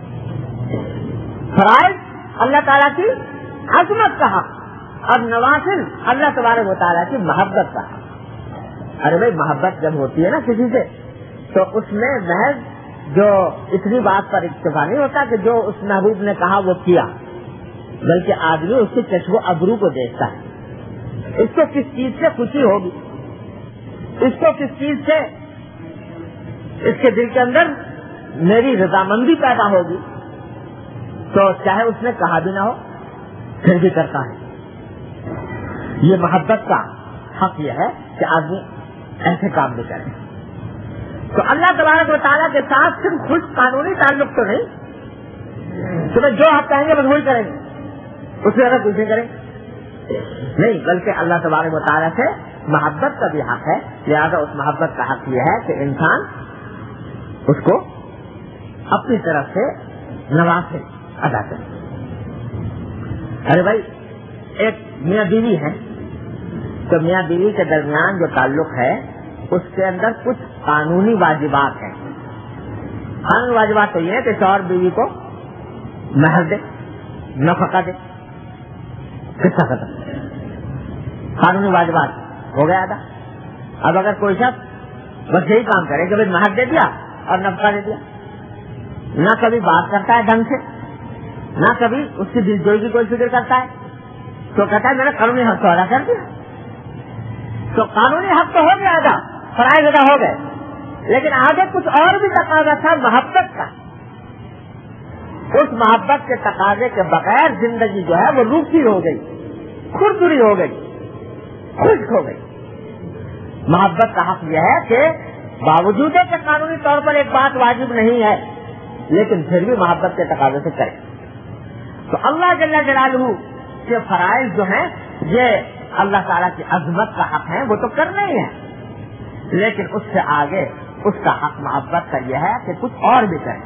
فرائض اللہ تعالیٰ کی عظمت کا حق اور نوافل اللہ تبارک و تعالیٰ کی محبت کا حق. ارے بھائی محبت جب ہوتی ہے نا کسی سے تو اس میں محض جو اتنی بات پر اکتفا نہیں ہوتا کہ جو اس محبوب نے کہا وہ کیا، بلکہ آدمی اس کے چشم و ابرو کو دیکھتا ہے، اس کو کس چیز سے خوشی ہوگی، اس کو کس چیز سے اس کے دل کے اندر میری رضامندی پیدا ہوگی، تو چاہے اس نے کہا بھی نہ ہو پھر بھی کرتا ہے. یہ محبت کا حق یہ ہے کہ آدمی ایسے کام بھی کرے. تو اللہ تبارک و تعالیٰ کے ساتھ صرف خود قانونی تعلق تو نہیں کہ جو آپ کہیں گے بس وہی کریں گے، اس سے زیادہ کچھ نہیں کریں نہیں، بلکہ اللہ تبارک و تعالیٰ سے محبت کا بھی حق ہے. لہذا اس محبت کا حق یہ ہے کہ انسان اس کو اپنی طرف سے نوافل ادا کرے. ارے بھائی ایک میاں بیوی ہے تو میاں بیوی کے درمیان جو تعلق ہے اس کے اندر کچھ قانونی واجبات ہیں. قانونی واجبات تو یہ ہے کہ شوہر بیوی کو مہر دے، نفقہ دے، قصہ ختم. قانونی واجبات ہو گیا ادا. اب اگر کوئی شخص بس یہی کام کرے کہ بھائی مہر دے دیا اور نفقہ دے دیا، نہ کبھی بات کرتا ہے ڈھنگ سے، نہ کبھی اس کی دل جوئی کی کوئی فکر کرتا ہے، تو کہتا ہے میں نے قانونی حق تو ادا کر دیا. تو قانونی حق تو ہو گیا ادا، فرائض ادا ہو گئے، لیکن آگے کچھ اور بھی تقاضا تھا محبت کا. اس محبت کے تقاضے کے بغیر زندگی جو ہے وہ روکھی ہو گئی، کھردری ہو گئی، خشک ہو گئی. محبت کا حق یہ ہے کہ باوجود ہے کہ قانونی طور پر ایک بات واجب نہیں ہے لیکن پھر بھی محبت کے تقاضے سے کرے. تو اللہ جل جلالہ کے فرائض جو ہیں یہ اللہ تعالیٰ کی عظمت کا حق ہے، وہ تو کرنا ہی ہے، لیکن اس سے آگے اس کا حق محبت کا یہ ہے کہ کچھ اور بھی کریں.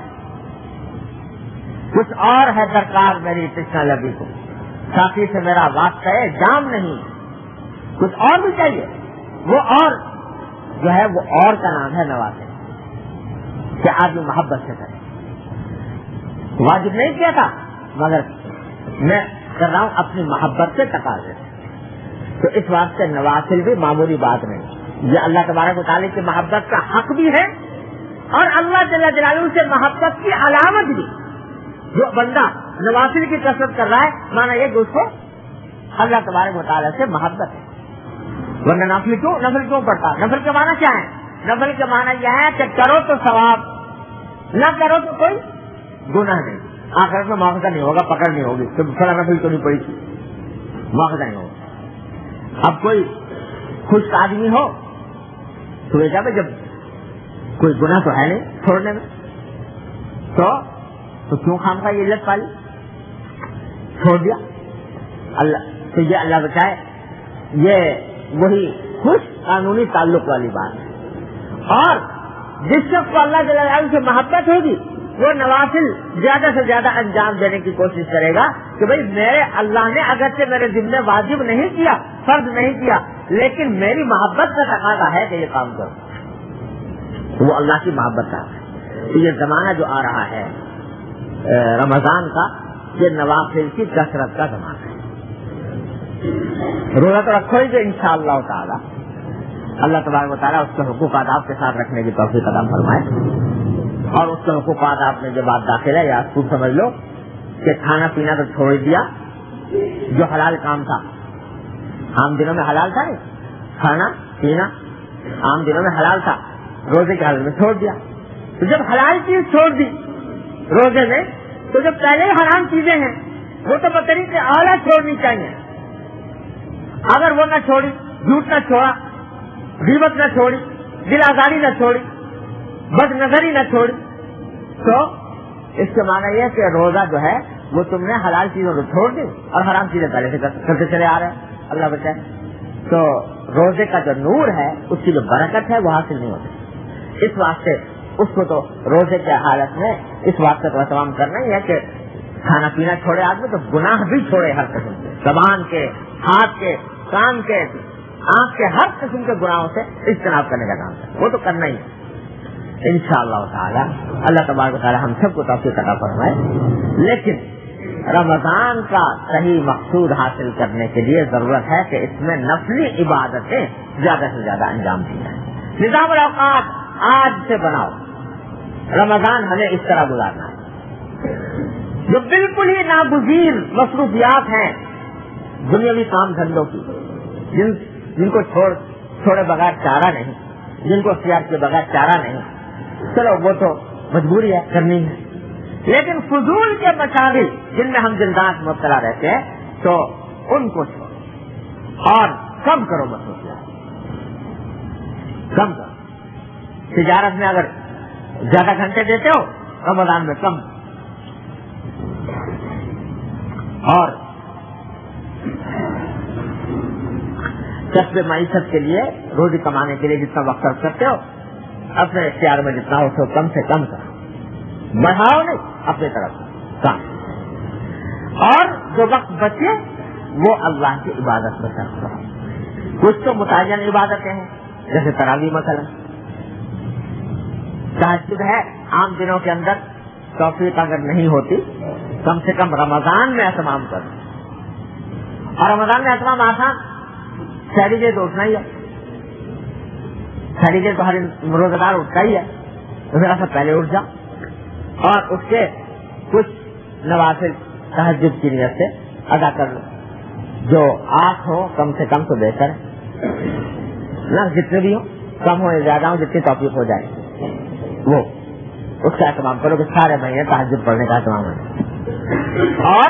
کچھ اور ہے درکار میری تشنا لبی کو، ساتھی سے میرا واسطہ ہے جام نہیں، کچھ اور بھی چاہیے. وہ اور جو ہے وہ اور کا نام ہے نوافل، کہ آدمی محبت سے کرے. واجب نہیں کیا تھا مگر میں کر رہا ہوں اپنی محبت سے تقاضے. تو اس واسطے نوافل بھی معمولی بات نہیں، یہ اللہ تبارک و تعالیٰ کی محبت کا حق بھی ہے اور اللہ جل جلالہ سے محبت کی علامت بھی. جو بندہ نوافل کی کثرت کر رہا ہے مانا یہ کہ اس کو اللہ تبارک و تعالیٰ سے محبت ہے. ورنہ نفل کیوں پڑتا؟ نفل کا معنی کیا ہے؟ نفل کا معنی یہ ہے کہ کرو تو ثواب، نہ کرو تو کوئی گناہ نہیں. آخرت میں مواخذہ نہیں ہوگا، پکڑ نہیں ہوگی تو فلاں نفل تو نہیں پڑی تھی، مواخذہ نہیں ہوگا. اب کوئی خوش آدمی ہو تو جب کوئی گناہ تو ہے نہیں چھوڑنے میں، تو کیوں خام کا یہ علت پالی، چھوڑ دیا اللہ. تو یہ اللہ بچائے، یہ وہی خوش قانونی تعلق والی بات ہے. اور جس شخص کو اللہ جل جلالہ سے محبت ہوگی وہ نوافل زیادہ سے زیادہ انجام دینے کی کوشش کرے گا کہ بھئی میرے اللہ نے اگرچہ میرے ذمہ واجب نہیں کیا، فرض نہیں کیا، لیکن میری محبت کا تقاضا ہے کہ یہ کام کرو. وہ اللہ کی محبت کا ہے. تو یہ زمانہ جو آ رہا ہے رمضان کا، یہ نوافل کی کثرت کا زمانہ ہے. روزہ تو رکھو ہی جو انشاءاللہ تعالی اللہ تبارک و تعالیٰ اس کے حقوق آداب کے ساتھ رکھنے کی توفیق عطا فرمائے. اور اس کے حقوق آداب میں جو بات داخل ہے یا خوب سمجھ لو کہ کھانا پینا تو چھوڑ دیا جو حلال کام تھا. عام دنوں میں حلال تھا نہیں کھانا پینا، عام دنوں میں حلال تھا، روزے کے حالت میں چھوڑ دیا. تو جب حلال چیز چھوڑ دی روزے میں تو جو پہلے ہی حرام چیزیں ہیں وہ تو بطریق اعلیٰ چھوڑنی چاہیے. اگر وہ نہ چھوڑی، جھوٹ نہ چھوڑا، غیبت نہ چھوڑی، دل آزاری نہ چھوڑی، بد نظری نہ چھوڑی، تو اس کے معنی یہ کہ روزہ جو ہے وہ تم نے حلال چیزوں کو چھوڑ دی اور حرام چیزیں پہلے سے کرتے چلے آ رہے ہیں. اللہ بچائے. تو روزے کا جو نور ہے اس کی جو برکت ہے وہ حاصل نہیں ہوتی. اس واسطے اس کو تو روزے کے حالت میں اس واسطے تو اہتمام کرنا ہی ہے کہ کھانا پینا چھوڑے آدمی تو گناہ بھی چھوڑے، ہر قسم کے، زبان کے، ہاتھ کے، کان کے، آنکھ کے، ہر قسم کے گناہوں سے اجتناب کرنے کا کام ہے. وہ تو کرنا ہی ہے انشاءاللہ تعالی. اللہ تبارک و تعالی ہم سب کو توفیق عطا فرمائے. لیکن رمضان کا صحیح مقصود حاصل کرنے کے لیے ضرورت ہے کہ اس میں نفلی عبادتیں زیادہ سے زیادہ انجام دی جائیں. نظام الاوقات آج سے بناؤ. رمضان ہمیں اس طرح گزارنا ہے. جو بالکل ہی ناگزیر مصروفیات ہیں دنیاوی کام دھندوں کی، جن کو چھوڑے بغیر چارہ نہیں، جن کو اختیار کے بغیر چارہ نہیں، چلو وہ تو مجبوری ہے کرنی ہے. لیکن فضول کے مشاغل جن میں ہم دن رات مبتلا رہتے ہیں تو ان کو چھوڑو اور کم کرو مصروفیات، کم کرو. تجارت میں اگر زیادہ گھنٹے دیتے ہو رمضان میں کم. اور کسب معیشت کے لیے، روزی کمانے کے لیے جتنا وقت خرچ کرتے ہو اپنے اختیار میں جتنا ہو تو کم سے کم کرو، بڑھاؤ نہیں اپنی طرف کام. اور جو وقت بچے وہ اللہ کی عبادت میں صرف کرو. کچھ تو متعین عبادتیں ہیں جیسے تراویح مثلا، تہجد ہے. عام دنوں کے اندر توفیق اگر نہیں ہوتی کم سے کم رمضان میں اہتمام کرو. اور رمضان میں اہتمام آسان، سحری دیر تو اٹھنا ہی ہے، سحری دیر تو ہر روزگار اٹھتا ہی ہے، تو ذرا سا پہلے اٹھ جاؤ اور اس کے کچھ نوافل تہجد کی نیت سے ادا کر لو. جو 8 ہو کم سے کم تو بہتر ہے، نہ جتنے بھی ہو، کم ہو یا زیادہ ہو، جتنی توفیق ہو جائے وہ اس کا اہتمام کرو کہ سارے مہینے تہجد پڑھنے کا اہتمام ہے. اور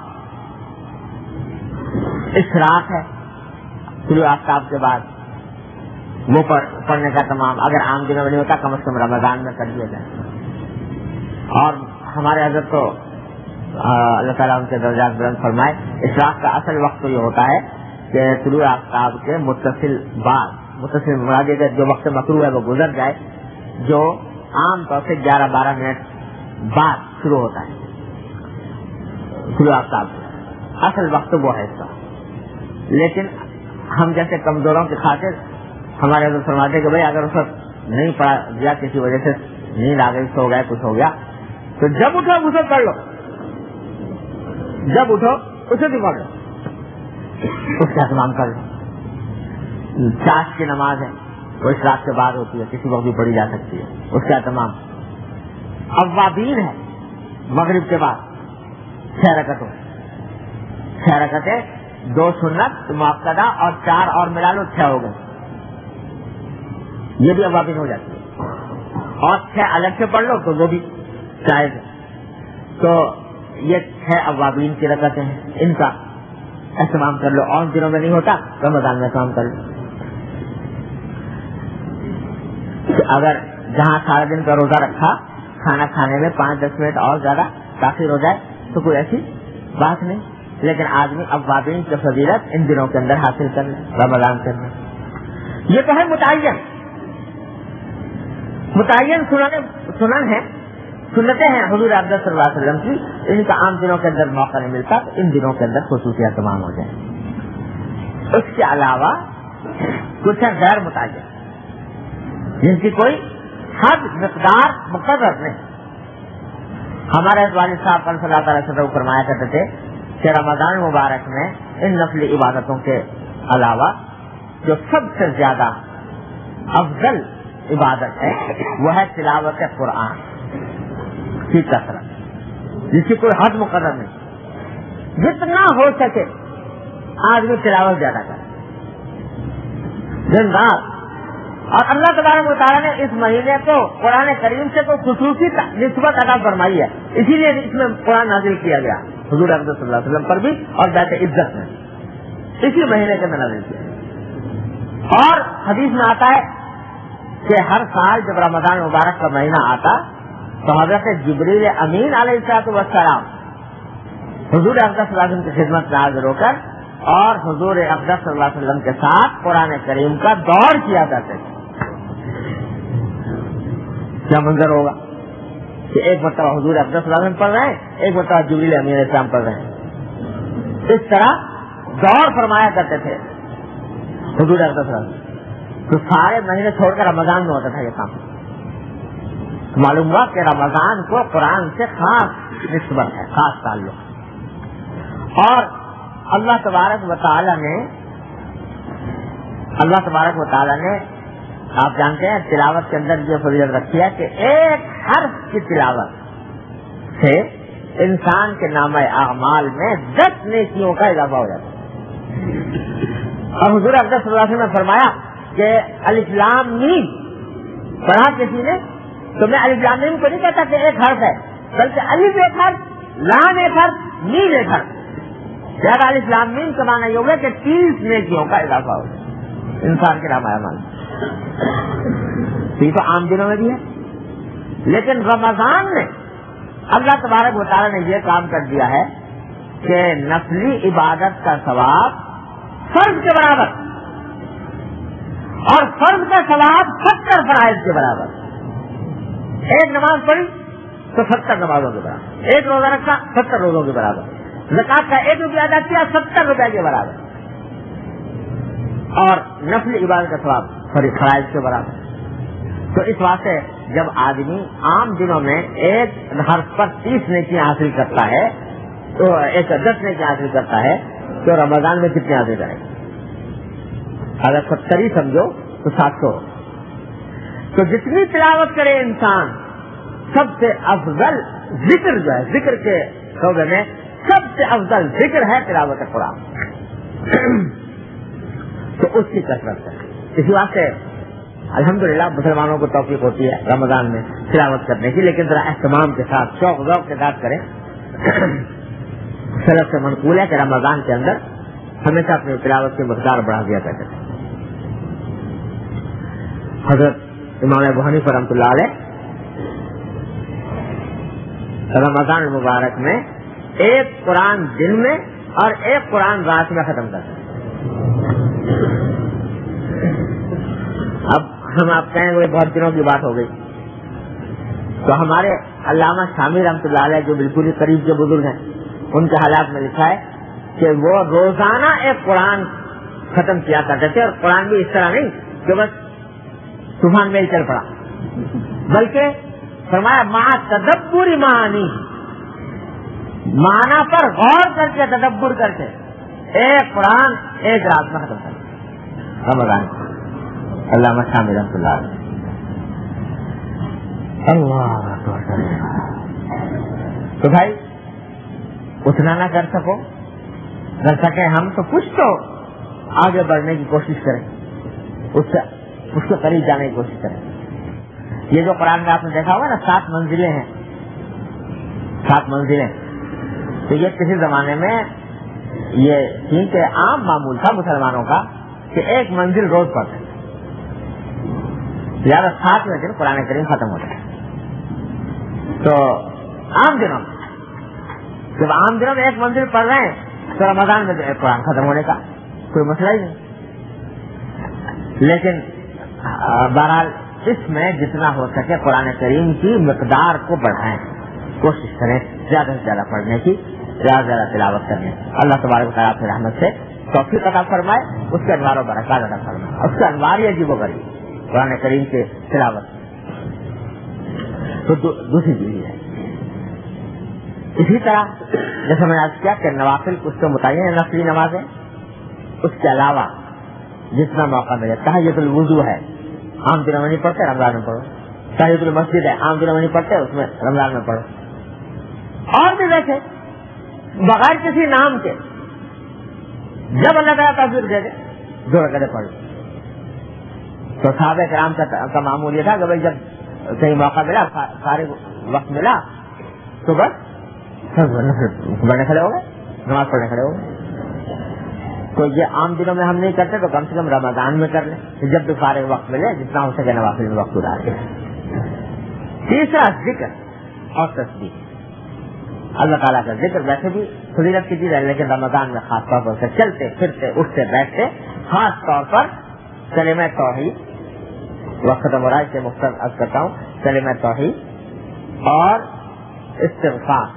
اشراق ہے طلوع آفتاب کے بعد، وہ پڑھنے کا تمام اگر عام دنوں میں نہیں ہوتا کم از کم رمضان میں کر لیا جائے. اور ہمارے حضرت تو اللہ تعالیٰ ان کے درجات بلند فرمائے، اشراق کا اصل وقت تو یہ ہوتا ہے کہ طلوع آفتاب کے متصل مراد جو وقت مکروہ ہے وہ گزر جائے، جو عام طور سے 11-12 منٹ بعد شروع ہوتا ہے طلوع آفتاب. اصل وقت وہ ہے اس کا. لیکن ہم جیسے کمزوروں کی خاطر ہمارے حضرت فرماتے کہ بھائی اگر اس وقت نہیں پڑا گیا، کسی وجہ سے نیند آ گئی، سو گئے، کچھ ہو گیا، تو جب اٹھو اسے پڑھ لو، جب اٹھو اسے بھی پڑھ لو، اس کا اہتمام کر لو. چاش کی نماز ہے وہ اشراق کے بعد ہوتی ہے، کسی وقت بھی پڑھی جا سکتی ہے، اس کا اہتمام۔ اوابین ہے مغرب کے بعد 6 رکعتوں، 6 رکعتیں، 2 سنت مؤکدہ اور 4 اور ملا لو 6 ہو گئے، یہ بھی اوابین ہو جاتی ہے، اور 6 الگ سے پڑھ لو تو وہ بھی جائز ہے۔ تو یہ 6 اوابین کی رکعتیں ہیں، ان کا اہتمام کر لو، اور دنوں میں نہیں ہوتا رمضان میں کام کر لو۔ اگر جہاں سارا دن کا روزہ رکھا، کھانا کھانے میں 5-10 منٹ اور زیادہ تاخیر ہو جائے تو کوئی ایسی بات نہیں، لیکن آدمی اوابین کی فضیلت ان دنوں کے اندر حاصل کر لے، رمضان کے اندر۔ یہ تو ہے متعین سنن ہے، سنتیں ہیں حضور اقدس صلی اللہ علیہ وسلم کی، ان کا عام دنوں کے اندر موقع نہیں ملتا تو ان دنوں کے اندر خصوصی اہتمام ہو جائے۔ اس کے علاوہ کچھ ہے غیر متعین، جن کی کوئی حد مقدار مقرر نہیں۔ ہمارے والد صاحب صلی اللہ علیہ وسلم فرمایا کرتے تھے کہ رمضان مبارک میں ان نفلی عبادتوں کے علاوہ جو سب سے زیادہ افضل عبادت ہے وہ ہے تلاوت قرآن کی کثرت، جس کی کوئی حد مقرر نہیں، جتنا ہو سکے آدمی تلاوت زیادہ کرے دن رات۔ اور اللہ تبارک و تعالیٰ نے اس مہینے کو قرآن کریم سے تو خصوصی نسبت عطا فرمائی ہے، اسی لیے اس میں قرآن نازل کیا گیا حضور اقدس صلی اللہ علیہ وسلم پر بھی، اور بیت عزت میں اسی مہینے کے اندر نازل کیا۔ اور حدیث میں آتا ہے کہ ہر سال جب رمضان مبارک کا مہینہ آتا تو حضرت جبریل امین علیہ السلام حضور اقدس صلی اللہ علیہ وسلم کی خدمت میں حاضر ہو کر اور حضور اقدس صلی اللہ علیہ وسلم کے ساتھ قرآن کریم کا دور کیا کرتے تھے۔ کیا منظر ہوگا کہ ایک مرتبہ حضور اقدس صلی اللہ علیہ وسلم پڑھ رہے ہیں، ایک مرتبہ جبریل امین علیہ السلام پڑھ رہے ہیں، اس طرح دور فرمایا کرتے تھے حضور اقدس صلی اللہ علیہ وسلم۔ تو سارے مہینے چھوڑ کر رمضان میں ہوتا تھا یہ کام۔ معلوم ہوا کہ رمضان کو قرآن سے خاص نسبت ہے، خاص تعلق۔ اور اللہ تبارک و تعالیٰ نے آپ جانتے ہیں تلاوت کے اندر یہ فضیلت رکھی ہے کہ ایک حرف کی تلاوت سے انسان کے نامہ اعمال میں 10 نیکیوں کا اضافہ ہو جاتا ہے۔ اور حضور اقدس صلی اللہ علیہ وسلم نے فرمایا کہ الف لام میم پڑھا کسی نے تو میں الف لام میم کو نہیں کہتا کہ ایک حرف ہے، بلکہ الف ایک حرف، لام ایک حرف، میم ایک حرف، زیادہ الف لام میم کا معنی یہ ہوگا کہ 30 نیکیوں کا اضافہ ہو جائے انسان کے نامہ اعمال میں۔ یہ تو عام دنوں میں بھی ہے، لیکن رمضان میں اللہ تبارک و تعالیٰ نے یہ کام کر دیا ہے کہ نفلی عبادت کا ثواب فرض کے برابر، اور فرض کا ثواب 70 فرائض کے برابر۔ ایک نماز پڑھی تو 70 نمازوں کے برابر، ایک روزہ رکھا 70 روزوں کے برابر، زکات کا 1 روپیہ ادا کیا 70 روپے کے برابر، اور نفلی عبادت کا ثواب فرائض کے برابر۔ تو اس واسطے جب آدمی عام دنوں میں ایک حرف پر 30 نیکیاں حاصل کرتا ہے تو 10 نیکیاں حاصل کرتا ہے تو رمضان میں کتنے حاصل کرے گا؟ اگر 70 ہی سمجھو تو 700۔ تو جتنی تلاوت کرے انسان، سب سے افضل ذکر جو ہے، ذکر کے شعبے میں سب سے افضل ذکر ہے تلاوت قرآن، تو اس کی کثرت ہے۔ اسی واسطے الحمدللہ مسلمانوں کو توفیق ہوتی ہے رمضان میں تلاوت کرنے کی، لیکن ذرا اہتمام کے ساتھ شوق ذوق کے ساتھ کریں۔ سلف سے منقول ہے کہ رمضان کے اندر ہمیشہ اپنی تلاوت کی مقدار بڑھا دیا کرتے تھے۔ حضرت امام ابو حنیفہ رحمۃ اللہ علیہ رمضان المبارک میں ایک قرآن دن میں اور ایک قرآن رات میں ختم کرتے ہیں۔ اب ہم آپ کہیں گے بہت دنوں کی بات ہو گئی، تو ہمارے علامہ شامی رحمۃ اللہ علیہ جو بالکل ہی قریب کے بزرگ ہیں، ان کے حالات میں لکھا ہے کہ وہ روزانہ ایک قرآن ختم کیا کرتے تھے، اور قرآن بھی اس طرح نہیں کہ بس طوفان میں ہی چل پڑا، بلکہ فرمایا مع تدبر معانی، معنی پر غور کر کے تدبر کر کے ایک قرآن ایک رات میں ختم کر رمضان۔ علامہ شامی رحمۃ اللہ علیہ. اللہ تو بھائی اتنا نہ کر سکے ہم تو کچھ تو آگے بڑھنے کی کوشش کریں, اس کے قریب جانے کی کوشش کریں. یہ جو قرآن میں آپ نے دیکھا ہوگا نا 7 منزلیں ہیں, 7 منزلیں, تو یہ کسی زمانے میں یہ تھی کہ عام معمول تھا مسلمانوں کا کہ 1 منزل روز پڑھتے, زیادہ 7ویں دن قرآن کریم ختم ہوتا ہے. تو عام دنوں میں جب عام دنوں میں 1 منزل پڑھ رہے ہیں تو رمضان میں قرآن ختم ہونے کا کوئی مسئلہ ہی نہیں. لیکن بہرحال اس میں جتنا ہو سکے قرآن کریم کی مقدار کو بڑھائیں, کوشش کریں زیادہ سے زیادہ پڑھنے کی, زیادہ سے زیادہ تلاوت کرنے. اللہ تبارک و تعالیٰ اپنی رحمت سے توفیق عطا فرمائے, اس کے انوار و برکات عطا فرمائے, اس کے انوار ہی عجیب و غریب قرآن کریم کے تلاوت. تو دوسری چیز ہے اسی طرح جیسے میں نے آج کیا کہ نوافل اس کے متعین نفلی نمازیں, اس کے علاوہ جتنا موقع ملے. تحیۃ الوضو ہے, عام دنوں میں نہیں پڑھتے, رمضان میں پڑھو. تحیۃ المسجد ہے, عام دنوں میں نہیں پڑھتے, اس میں رمضان میں پڑھو. اور بھی دیکھے بغیر کسی نام کے جب اللہ تعالیٰ توفیق دے دے 2 رکعتیں پڑھ. تو صحابہ کرام کا معمول یہ تھا کہ بھائی جب کہیں موقع ملا, فارغ وقت ملا, تو بس پڑھنے کھڑے ہو گئے, نماز پڑھنے کھڑے ہو گئے. تو یہ عام دنوں میں ہم نہیں کرتے تو کم سے کم رمضان میں کر لیں, جب بھی فارغ وقت ملے جتنا ہو سکے نوافل میں وقت گزار لیں. تیسرا ذکر اور تسبیح. اللہ تعالیٰ کا ذکر ویسے بھی فضیلت کی چیز ہے, لیکن رمضان میں خاص طور پر چلتے پھرتے اٹھتے بیٹھتے خاص طور پر کلمہ توحید, وقت ختم ہو رہا ہے اسے مختصر عرض کرتا ہوں, کلمہ توحید اور استغفار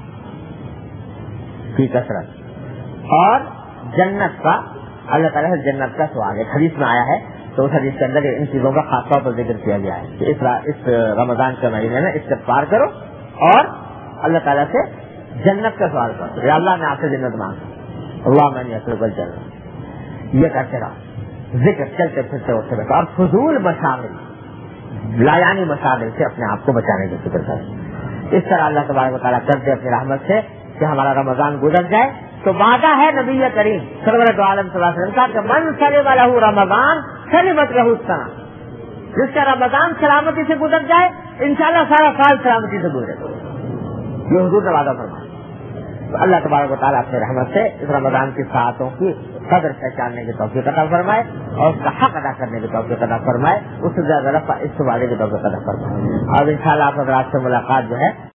کی کثرت اور جنت کا, اللہ تعالیٰ سے جنت کا سوال ہے. حدیث میں آیا ہے تو اس حدیث کے اندر ان چیزوں کا خاص طور پر ذکر کیا گیا ہے کہ اس رمضان کے مہینے میں استغفار کرو اور اللہ تعالیٰ سے جنت کا سوال کرو. یا اللہ میں آپ سے جنت مانگتا ہوں, اللہ میں نے جنت. یہ کرتے رہو, ذکر چلتے پھرتے اٹھتے بیٹھو, اور فضول مشاغل لایانی مشاغل سے اپنے آپ کو بچانے کی فکر کریں. اس طرح اللہ تبارک و تعالیٰ کرتے اپنی رحمت سے کہ ہمارا رمضان گزر جائے. تو وعدہ ہے نبی کریم سرورت عالم صلی اللہ علیہ وسلم کا کہ من سلم لہ رمضان سلمت لہ السنہ, جس کا رمضان سلامتی سے گزر جائے انشاءاللہ سارا سال سلامتی سے گزرے. یہ حضور نے وعدہ فرمایا. تو اللہ تبارک و تعالیٰ اپنی رحمت سے اس رمضان کی ساعتوں کی قدر پہچاننے کی توفیق عطا فرمائے اور اس کا حق ادا کرنے کی توفیق عطا فرمائے, اس سے زیادہ اس وعدے کی توفیق عطا فرمائے. اور انشاءاللہ آپ حضرات سے ملاقات جو ہے